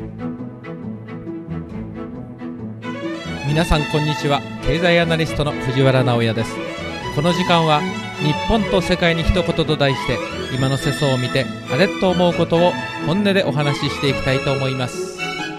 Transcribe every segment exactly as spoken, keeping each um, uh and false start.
皆さんこんにちは。経済アナリストの藤原直也です。この時間は日本と世界に一言と題して、今の世相を見てあれっと思うことを本音でお話ししていきたいと思います。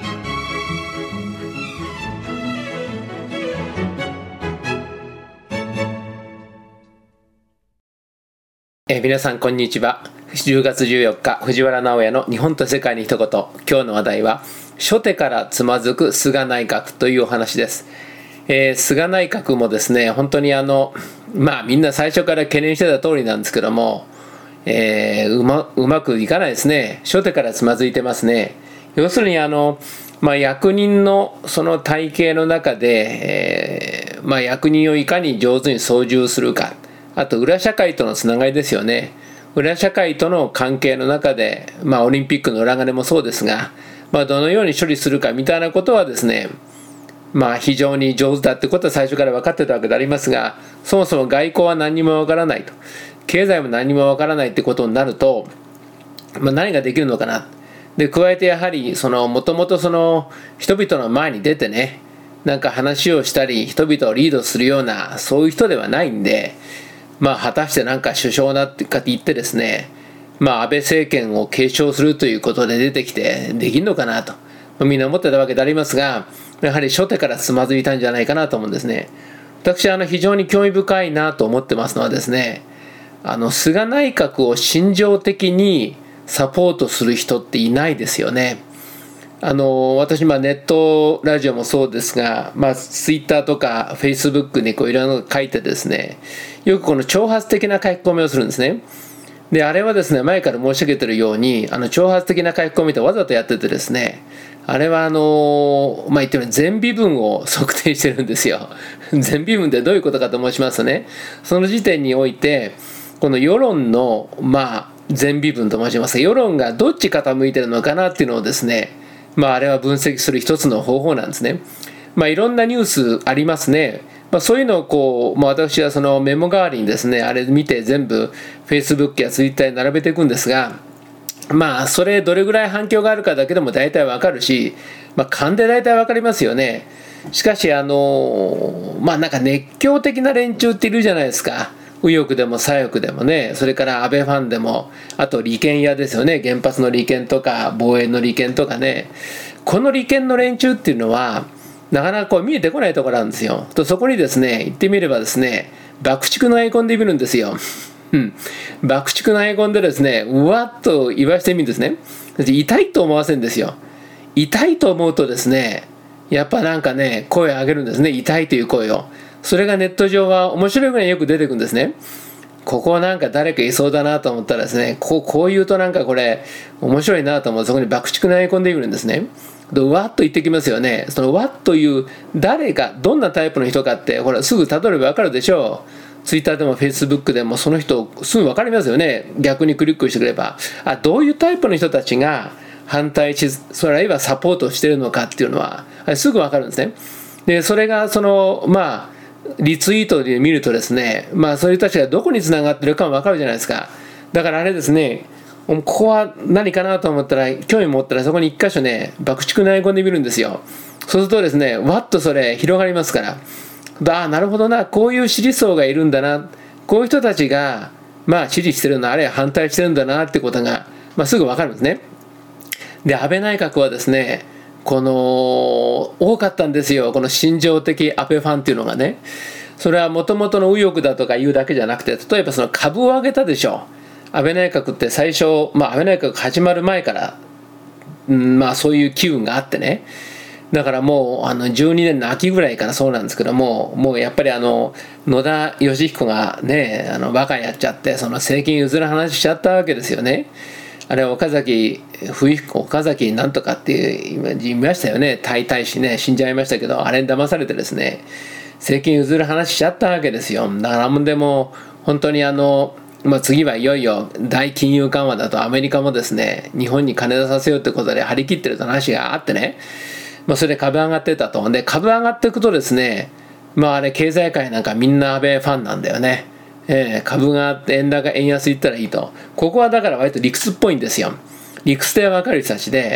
えー、皆さんこんにちは。じゅうがつじゅうよっか、藤原直也の日本と世界に一言。今日の話題は初手からつまずく菅内閣というお話です。えー、菅内閣もですね、本当にあのまあみんな最初から懸念してた通りなんですけども、えー、うま、うまくいかないですね。初手からつまずいてますね。要するにあの、まあ、役人のその体系の中で、えーまあ、役人をいかに上手に操縦するか、あと裏社会とのつながりですよね。裏社会との関係の中で、まあ、オリンピックの裏金もそうですが、まあ、どのように処理するかみたいなことはですね、まあ、非常に上手だってことは最初から分かってたわけでありますが、そもそも外交は何にも分からないと、経済も何にも分からないってことになると、まあ、何ができるのかな。で加えてやはりそのもともとその人々の前に出てね、なんか話をしたり人々をリードするようなそういう人ではないんで、まあ、果たしてなんか首相だってかって言ってですね、まあ、安倍政権を継承するということで出てきてできるのかなと、まあ、みんな思ってたわけでありますが、やはり初手からつまずいたんじゃないかなと思うんですね。私はあの非常に興味深いなと思ってますのはですね、あの菅内閣を心情的にサポートする人っていないですよね。あの私、まあ、ネットラジオもそうですが、まあ、ツイッターとかフェイスブックにこういろいろなの書いてですね、よくこの挑発的な書き込みをするんですね。であれはですね、前から申し上げているように、あの挑発的な書き込みってわざとやっててですね、あれはあのまあ言ってみれば全微分を測定してるんですよ。全微分ってどういうことかと申しますとね、その時点においてこの世論のまあ全微分と申しますが、世論がどっち傾いてるのかなっていうのをですね、まああれは分析する一つの方法なんですね。まあいろんなニュースありますね。まあ、そういうのをこう、まあ、私はそのメモ代わりにですね、あれ見て全部 Facebook や Twitter に並べていくんですが、まあそれどれぐらい反響があるかだけでも大体わかるし、まあ勘で大体わかりますよね。しかしあのまあなんか熱狂的な連中っているじゃないですか。右翼でも左翼でもね、それから安倍ファンでも、あと利権屋ですよね。原発の利権とか防衛の利権とかね、この利権の連中っていうのはなかなかこう見えてこないところなんですよ。とそこにですね、言ってみればですね、爆竹のアイコンで見るんですよ。うん、爆竹のアイコンでですね、うわっと言わせてみるんですね。痛いと思わせるんですよ。痛いと思うとですね、やっぱなんかね、声を上げるんですね。痛いという声を。それがネット上は面白いぐらいよく出てくるんですね。ここなんか誰かいそうだなと思ったらですね、こう、こう言うとなんかこれ面白いなと思うと、そこに爆竹のアイコンで見るんですね。うわっと言ってきますよね。そのわっという誰がどんなタイプの人かってほらすぐたどれば分かるでしょう。ツイッターでもフェイスブックでもその人すぐ分かりますよね。逆にクリックしてくれば、あ、どういうタイプの人たちが反対し、それあるいはサポートしてるのかっていうのはあれすぐ分かるんですね。でそれがそのまあリツイートで見るとですね、まあそういう人たちがどこにつながってるかも分かるじゃないですか。だからあれですね、ここは何かなと思ったら、興味持ったらそこに一箇所ね、爆竹のアイコンで見るんですよ。そうするとですね、わっとそれ広がりますから、ああなるほどな、こういう支持層がいるんだな、こういう人たちがまあ支持してるのあるいは反対してるんだなってことが、まあ、すぐ分かるんですね。で安倍内閣はですね、この多かったんですよ、この心情的安倍ファンっていうのがね。それはもともとの右翼だとかいうだけじゃなくて、例えばその株を上げたでしょ。安倍内閣って最初、まあ、安倍内閣始まる前から、うん、まあそういう機運があってね、だからもうあのじゅうにねんの秋ぐらいからそうなんですけども、もうやっぱりあの野田佳彦がね、あのバカやっちゃってその政権譲る話しちゃったわけですよね。あれ岡崎冬彦岡崎なんとかっていう言いましたよね。大大使ね、死んじゃいましたけど、あれに騙されてですね、政権譲る話しちゃったわけですよ。だからもうでも本当にあのまあ、次はいよいよ大金融緩和だとアメリカもですね、日本に金出させようってことで張り切ってると話があってね、まあ、それで株上がってたと。で株上がっていくとですね、まああれ経済界なんかみんな安倍ファンなんだよね。えー、株があって円高円安いったらいいと。ここはだから割と理屈っぽいんですよ。理屈で分かる人たちで、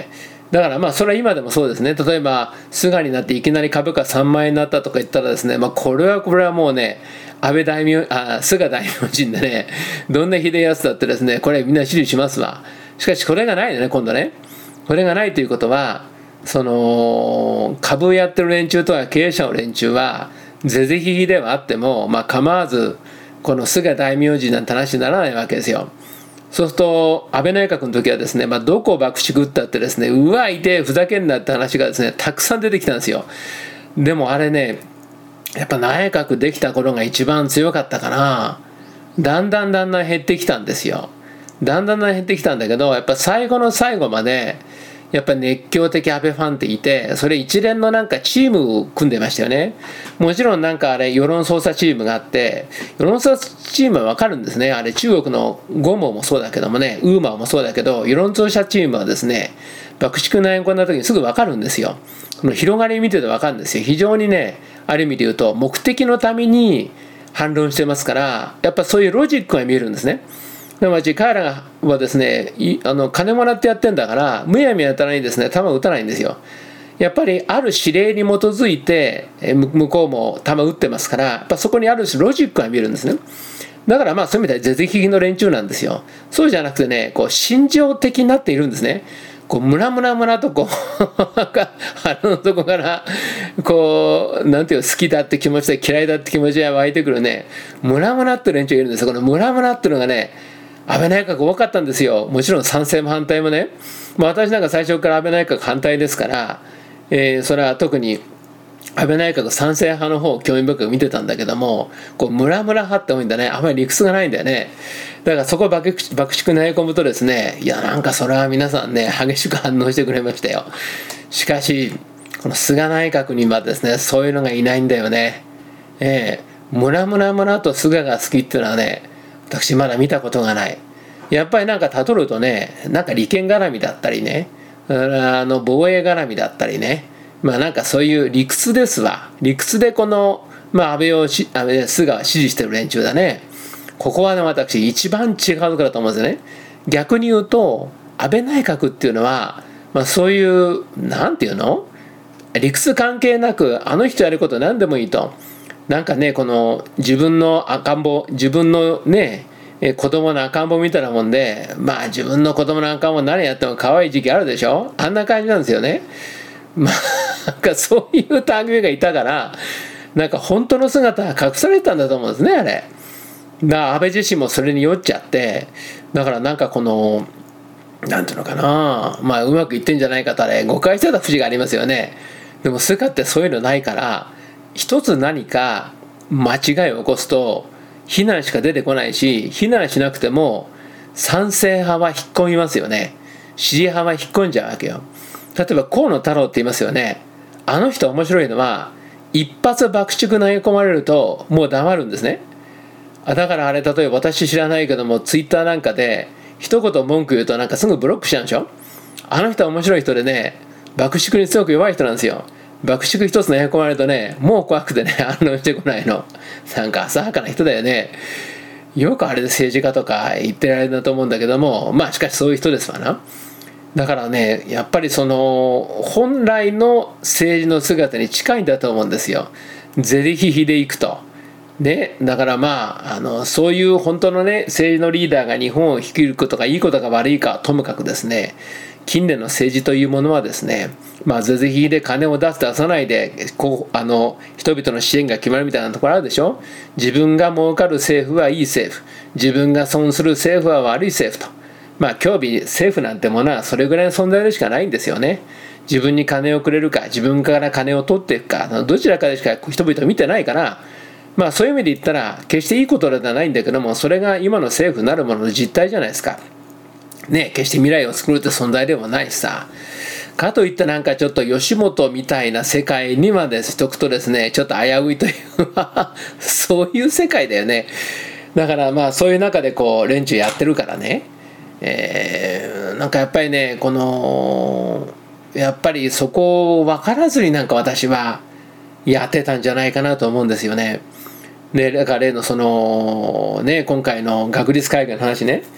だからまあそれは今でもそうですね。例えば菅になっていきなり株価さんまん円になったとか言ったらですね、まあ、これはこれはもうね、安倍大名あ菅大名人でね、どんなひでえやつだってですね、これみんな支持しますわ。しかしこれがないのね、今度ね。これがないということは、その株をやってる連中とか経営者の連中は是々非々ではあっても、まあ、構わずこの菅大名人なんて話にならないわけですよ。そうすると安倍内閣の時はですね、まあ、どこを爆竹打ったってですね、うわいてふざけんなって話がですねたくさん出てきたんですよ。でもあれね、やっぱ内閣できた頃が一番強かったかな。だんだんだんだん減ってきたんですよ。だんだんだん減ってきたんだけど、やっぱ最後の最後までやっぱり熱狂的安倍ファンっていて、それ一連のなんかチームを組んでましたよね。もちろんなんかあれ世論操作チームがあって、世論操作チームはわかるんですね。あれ中国のゴモもそうだけどもね、ウーマーもそうだけど、世論操作チームはですね、爆竹内容な時にすぐわかるんですよ。この広がり見ててわかるんですよ。非常にね、ある意味で言うと目的のために反論してますから、やっぱそういうロジックが見えるんですね。でも彼らはですね、あの金もらってやってんだから、むやみやたらにですね、球を打たないんですよ。やっぱりある指令に基づいて、向こうも球を打ってますから、やっぱそこにある種ロジックが見えるんですね。だからまあそういう意味では是々非々の連中なんですよ。そうじゃなくてね、こう心情的になっているんですね。こうムラムラムラとこう腹の底からこうなんていう好きだって気持ちで嫌いだって気持ちが湧いてくるね、ムラムラって連中がいるんですよ。このムラムラっていうのがね、安倍内閣多かったんですよ。もちろん賛成も反対もね。まあ、私なんか最初から安倍内閣反対ですから、えー、それは特に安倍内閣賛成派の方を興味深く見てたんだけども、こうムラムラ派って多いんだね。あんまり理屈がないんだよね。だからそこを爆竹投げ込むとですね、いやなんかそれは皆さんね激しく反応してくれましたよ。しかしこの菅内閣にはですね、そういうのがいないんだよね。えー、ムラムラムラと菅が好きっていうのはね、私まだ見たことがない。やっぱりなんか例えるとね、なんか利権絡みだったりね、あの防衛絡みだったりね、まあなんかそういう理屈ですわ。理屈でこの、まあ、安倍をし安倍菅を支持してる連中だね。ここはね、私一番違うところだと思うんですよね。逆に言うと安倍内閣っていうのは、まあ、そういうなんていうの、理屈関係なくあの人やること何でもいいと。なんかね、この自分の赤ん坊、自分のね子供の赤ん坊みたいなもんで、まあ自分の子供の赤ん坊何やっても可愛い時期あるでしょ。あんな感じなんですよね。まあなんかそういう類がいたから、なんか本当の姿が隠されてたんだと思うんですね、あれ。だから安倍自身もそれに酔っちゃって、だからなんかこのなんていうのかな、まあうまくいってんじゃないかと、あれ誤解してた節がありますよね。でも菅ってそういうのないから、一つ何か間違いを起こすと非難しか出てこないし、非難しなくても賛成派は引っ込みますよね。支持派は引っ込んじゃうわけよ。例えば河野太郎って言いますよね。あの人面白いのは、一発爆竹投げ込まれるともう黙るんですね。だからあれ、例えば私知らないけどもツイッターなんかで一言文句言うとなんかすぐブロックしちゃうんでしょ。あの人は面白い人でね、爆竹にすごく弱い人なんですよ。爆竹一つ投げ込まれるとね、もう怖くてね反応してこないの。なんか浅はかな人だよね。よくあれで政治家とか言ってられるなと思うんだけども、まあしかしそういう人ですわな。だからね、やっぱりその本来の政治の姿に近いんだと思うんですよ。是々非々でいくと。ね、だからまあ、あのそういう本当のね政治のリーダーが日本を率いることがいいことか悪いかはともかくですね、近年の政治というものはですね、まあ是々非々で金を出す出さないでこうあの人々の支援が決まるみたいなところあるでしょ。自分が儲かる政府はいい政府、自分が損する政府は悪い政府と。まあ今日政府なんてものはそれぐらいの存在でしかないんですよね。自分に金をくれるか、自分から金を取っていくか、どちらかでしか人々見てないから、まあそういう意味で言ったら決していいことではないんだけども、それが今の政府なるものの実態じゃないですか。ね、決して未来を作るって存在でもないしさ。かといってなんかちょっと吉本みたいな世界にまでしとくとですね、ちょっと危ういというそういう世界だよね。だからまあそういう中でこう連中やってるからね、えー、なんかやっぱりね、このやっぱりそこを分からずになんか私はやってたんじゃないかなと思うんですよね。でだから例のそのね、今回の学術会議の話ね、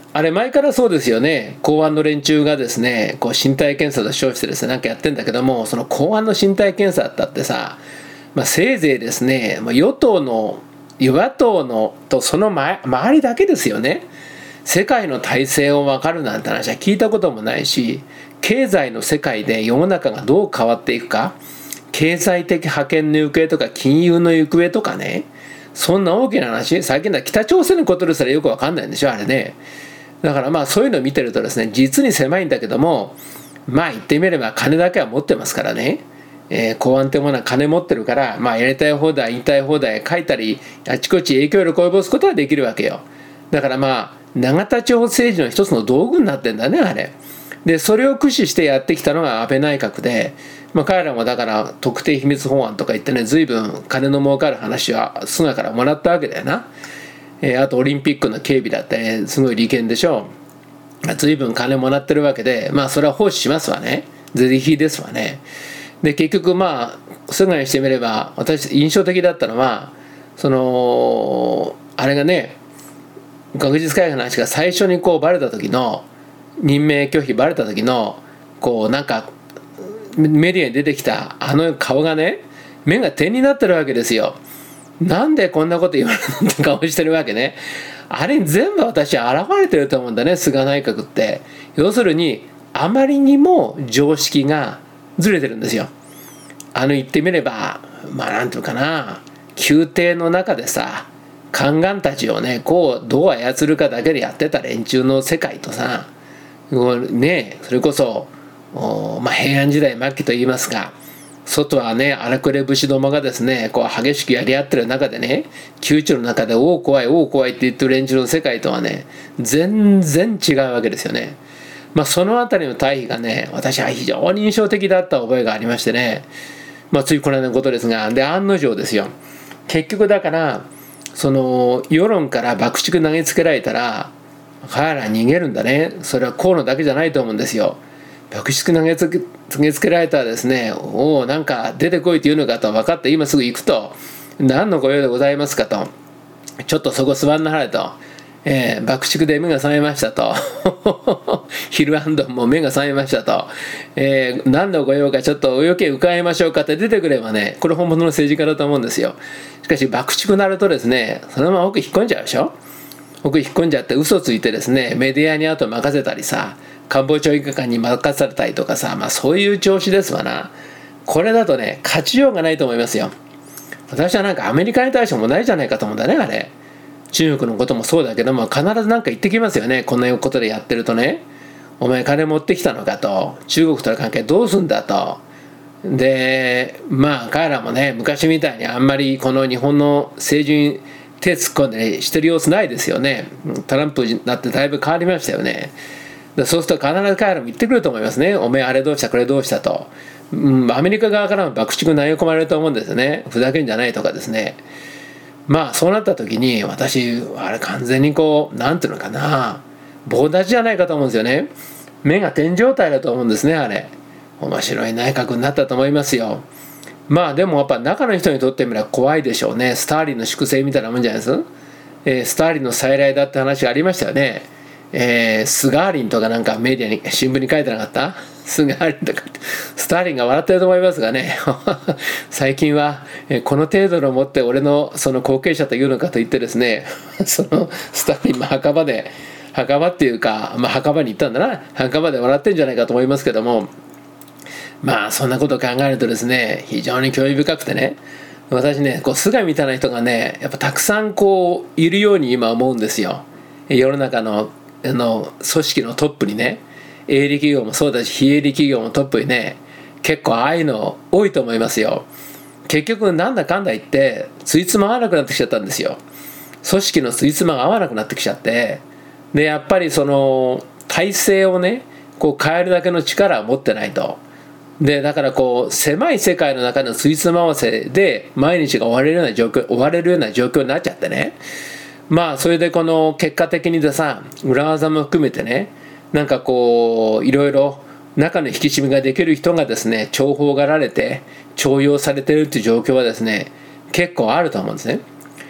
あれ前からそうですよね。公安の連中がですね、こう身体検査と称してですね、なんかやってんだけども、その公安の身体検査だったってさ、まあ、せいぜいですね、与党の与野党のとその前周りだけですよね。世界の体制を分かるなんて話は聞いたこともないし、経済の世界で世の中がどう変わっていくか、経済的覇権の行方とか金融の行方とかね、そんな大きな話、最近だ北朝鮮のことですらよく分かんないんでしょあれね。だからまあそういうのを見てるとですね、実に狭いんだけども、まあ言ってみれば金だけは持ってますからね、えー、公安ってものは金持ってるから、まあやりたい放題言いたい放題書いたり、あちこち影響力を及ぼすことはできるわけよ。だからまあ永田町政治の一つの道具になってんだねあれ。でそれを駆使してやってきたのが安倍内閣で、まあ、彼らもだから特定秘密法案とか言ってね、随分金の儲かる話は菅からもらったわけだよな。えー、あとオリンピックの警備だって、ね、すごい利権でしょ。随分金もらってるわけで、まあそれは奉仕しますわね。是非ですわね。で結局まあ菅にしてみれば、私印象的だったのは、そのあれがね、学術会議の話が最初にこうバレた時の任命拒否バレた時のこうなんかメディアに出てきたあの顔がね、目が点になってるわけですよ。なんでこんなこと言われるのって顔してるわけね。あれに全部私は現れてると思うんだね、菅内閣って。要するにあまりにも常識がずれてるんですよ。あの言ってみれば、まあなんていうかな、宮廷の中でさ、宦官たちをねこうどう操るかだけでやってた連中の世界とさ、ね、それこそ、まあ、平安時代末期といいますか、外はね荒くれ武士どもがですねこう激しくやり合ってる中でね、宮中の中で「おお怖いおお怖い」って言ってる連中の世界とはね全然違うわけですよね。まあそのあたりの対比がね、私は非常に印象的だった覚えがありましてね、まあついこの間のことですが、で案の定ですよ。結局だからその世論から爆竹投げつけられたら彼ら逃げるんだね。それは河野だけじゃないと思うんですよ。爆竹投げつけ、投げつけられたらですね、おおなんか出てこいって言うのかと分かって、今すぐ行くと、何のご用でございますかと、ちょっとそこ座んなはれと、えー、爆竹で目が覚めましたとヒルアンドンも目が覚めましたと、えー、何のご用かちょっとおよけ伺いましょうかって出てくればね、これ本物の政治家だと思うんですよ。しかし爆竹なるとですね、そのまま奥引っ込んじゃうでしょ。奥引っ込んじゃって嘘ついてですね、メディアにあと任せたりさ、官房長官に任されたりとかさ、まあそういう調子ですわな。これだとね勝ちようがないと思いますよ。私はなんかアメリカに対してもないじゃないかと思うんだねあれ。中国のこともそうだけども、必ず何か言ってきますよね。こんなことでやってるとね、お前金持ってきたのかと、中国との関係どうすんだと。でまあ彼らもね昔みたいにあんまりこの日本の政治に手突っ込んでしてる様子ないですよね。トランプになってだいぶ変わりましたよね。でそうすると必ず彼らも言ってくると思いますね。お前あれどうしたこれどうしたと、うん、アメリカ側からも爆竹投げ込まれると思うんですよね。ふざけんじゃないとかですね。まあそうなった時に私あれ完全にこうなんていうのかな、棒立ちじゃないかと思うんですよね。目が点状態だと思うんですねあれ。面白い内閣になったと思いますよ。まあでもやっぱ中の人にとってみれば怖いでしょうね。スターリンの粛清みたいなもんじゃないです、えー、スターリンの再来だって話がありましたよね。えー、スガーリンとかなんかメディアに新聞に書いてなかった？スガーリンとかスターリンが笑ってると思いますがね最近は、えー、この程度のもって俺のその後継者というのかと言ってですねそのスターリンも墓場で墓場っていうか、まあ、墓場に行ったんだな、墓場で笑ってんじゃないかと思いますけども、まあそんなことを考えるとですね非常に興味深くてね、私ねこう菅みたいな人がねやっぱたくさんこういるように今思うんですよ。世の中のあの組織のトップにね、営利企業もそうだし非営利企業もトップにね結構ああいうの多いと思いますよ。結局なんだかんだ言ってついつま合わなくなってきちゃったんですよ。組織のついつまが合わなくなってきちゃって、でやっぱりその体制をねこう変えるだけの力を持ってないと。でだからこう狭い世界の中のついつま合わせで毎日が終われるような状況終われるような状況になっちゃってね、まあそれでこの結果的にでさ裏技も含めてね、なんかこういろいろ中の引き締めができる人がですね重宝がられて重用されているっていう状況はですね結構あると思うんですね。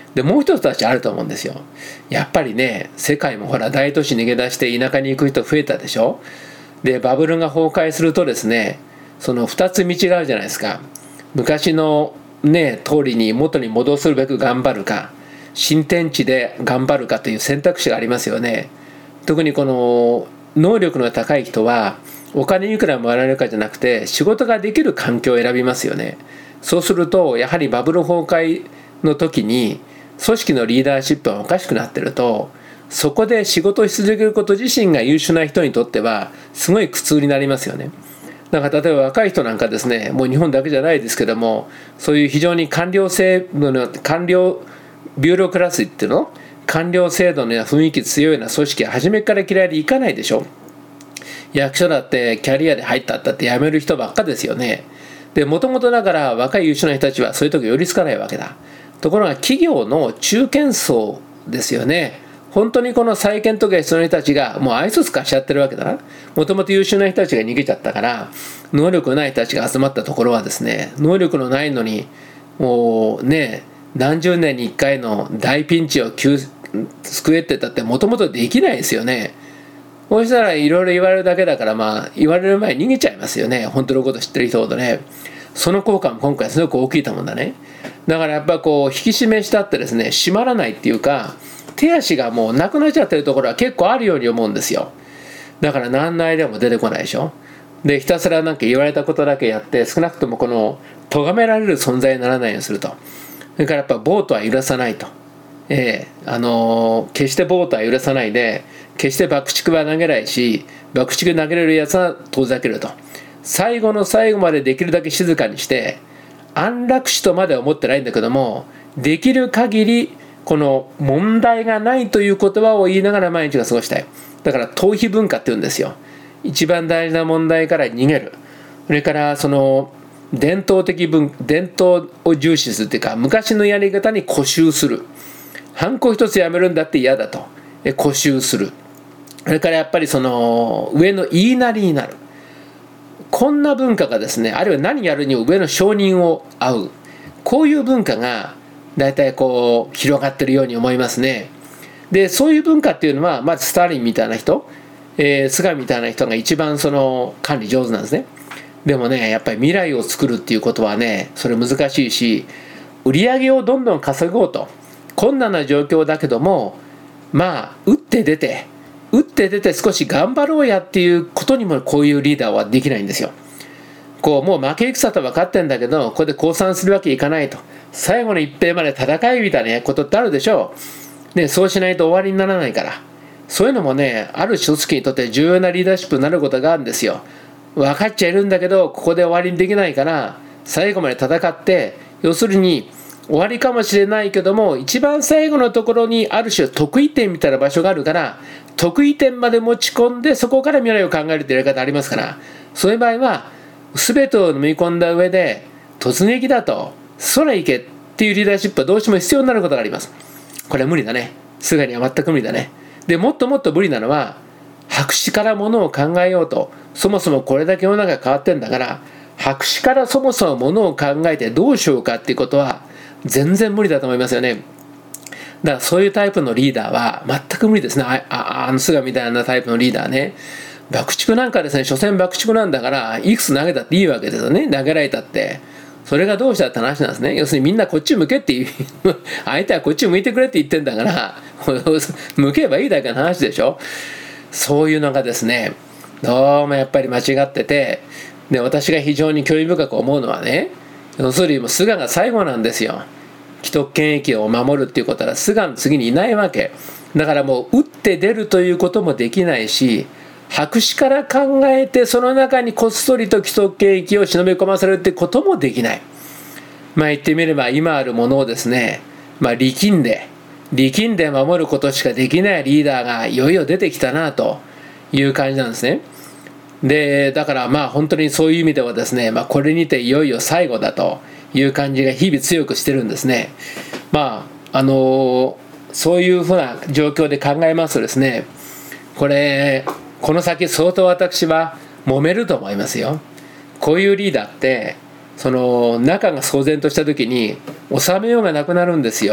でもう一つたちあると思うんですよ。やっぱりね、世界もほら大都市逃げ出して田舎に行く人増えたでしょ。でバブルが崩壊するとですね、そのふたつ道があるじゃないですか。昔のね通りに元に戻すべく頑張るか、新天地で頑張るかという選択肢がありますよね。特にこの能力の高い人はお金いくらもらえるかじゃなくて仕事ができる環境を選びますよね。そうするとやはりバブル崩壊の時に組織のリーダーシップがおかしくなってると、そこで仕事をし続けること自身が優秀な人にとってはすごい苦痛になりますよね。だから例えば若い人なんかですね、もう日本だけじゃないですけども、そういう非常に官僚制度の官僚ビューロクラシーっていうの官僚制度のような雰囲気強いような組織は初めから嫌いでいかないでしょ。役所だってキャリアで入ったったって辞める人ばっかですよね。でもともとだから若い優秀な人たちはそういう時寄りつかないわけだ。ところが企業の中堅層ですよね。本当にこの再建とか必要な人たちがもう愛想すかしちゃってるわけだな。もともと優秀な人たちが逃げちゃったから、能力のない人たちが集まったところはですね、能力のないのにもうね、何十年に一回の大ピンチを救救えってたってもともとできないですよね。そうしたらいろいろ言われるだけだから、まあ言われる前に逃げちゃいますよね。本当のこと知ってる人ほどね。その効果も今回すごく大きいと思うんだね。だからやっぱこう引き締めしたってですね、締まらないっていうか、手足がもうなくなっちゃってるところは結構あるように思うんですよ。だから何のアイデアも出てこないでしょ。でひたすらなんか言われたことだけやって、少なくともこの咎められる存在にならないようにすると。それからやっぱ暴徒は許さないと。ええー、あのー、決して暴徒は許さないで、決して爆竹は投げないし、爆竹投げれるやつは遠ざけると。最後の最後までできるだけ静かにして安楽死とまでは思ってないんだけども、できる限りこの問題がないという言葉を言いながら毎日が過ごしたい。だから逃避文化って言うんですよ。一番大事な問題から逃げる。それからその伝統的文伝統を重視するっていうか、昔のやり方に固執する。ハンコ一つやめるんだって嫌だと固執する。それからやっぱりその上の言いなりになる。こんな文化がですね、あるいは何やるにも上の承認を仰ぐ、こういう文化がだいたいこう広がってるように思いますね。でそういう文化っていうのはまずスターリンみたいな人、えー、菅みたいな人が一番その管理上手なんですね。でもね、やっぱり未来を作るっていうことはね、それ難しいし、売り上げをどんどん稼ごうと困難な状況だけども、まあ打って出て打って出て少し頑張ろうやっていうことにもこういうリーダーはできないんですよ。こうもう負け戦と分かってんだけど、ここで降参するわけいかないと。最後の一兵まで戦いみたいなことってあるでしょう。ね、そうしないと終わりにならないから。そういうのもね、ある組織にとって重要なリーダーシップになることがあるんですよ。分かっちゃいるんだけど、ここで終わりにできないから、最後まで戦って、要するに終わりかもしれないけども、一番最後のところにある種得意点みたいな場所があるから、得意点まで持ち込んで、そこから未来を考えるというやり方ありますから、そういう場合は全てを飲み込んだ上で突撃だと空行けっていうリーダーシップはどうしても必要になることがあります。これは無理だね。菅には全く無理だね。でもっともっと無理なのは、白紙からものを考えようと。そもそもこれだけ世の中が変わってんだから、白紙からそもそもものを考えてどうしようかっていうことは全然無理だと思いますよね。だからそういうタイプのリーダーは全く無理ですね。あああの菅みたいなタイプのリーダーね。爆竹なんかですね、所詮爆竹なんだから、いくつ投げたっていいわけですよね。投げられたって。それがどうしたって話なんですね。要するにみんなこっち向けっていう、相手はこっち向いてくれって言ってんだから、向けばいいだけの話でしょ。そういうのがですね、どうもやっぱり間違ってて、で、私が非常に興味深く思うのはね、要するにもう菅が最後なんですよ。既得権益を守るっていうことは菅の次にいないわけだから、もう打って出るということもできないし、白紙から考えてその中にこっそりと既得権益を忍び込ませるってこともできない。まあ言ってみれば今あるものをですね、まあ力んで力んで守ることしかできないリーダーがいよいよ出てきたなという感じなんですね。でだからまあ本当にそういう意味ではですね、まあ、これにていよいよ最後だという感じが日々強くしてるんですね。まああのそういうふうな状況で考えますとですね、これこの先相当私は揉めると思いますよ。こういうリーダーってその中が騒然とした時に収めようがなくなるんですよ。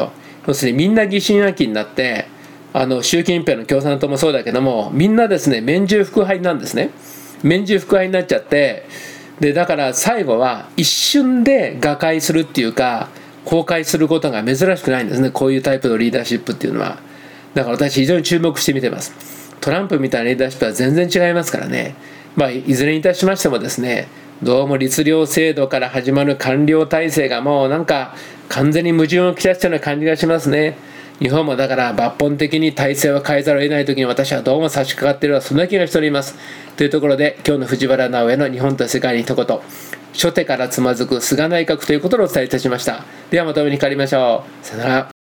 要するにみんな疑心暗鬼になって、あの習近平の共産党もそうだけども、みんなですね面従腹背なんですね。面従腹背になっちゃって、でだから最後は一瞬で瓦解するっていうか崩壊することが珍しくないんですね、こういうタイプのリーダーシップっていうのは。だから私非常に注目して見てます。トランプみたいなリーダーシップは全然違いますからね。まあいずれにいたしましてもですね、どうも律令制度から始まる官僚体制がもうなんか完全に矛盾をきたしたような感じがしますね。日本もだから抜本的に体制を変えざるを得ない時に私はどうも差し掛かっているようなそんな気がしております。というところで今日の藤原直哉の日本と世界に一言、初手からつまずく菅内閣ということをお伝えいたしました。ではまとめに変わりましょう。さよなら。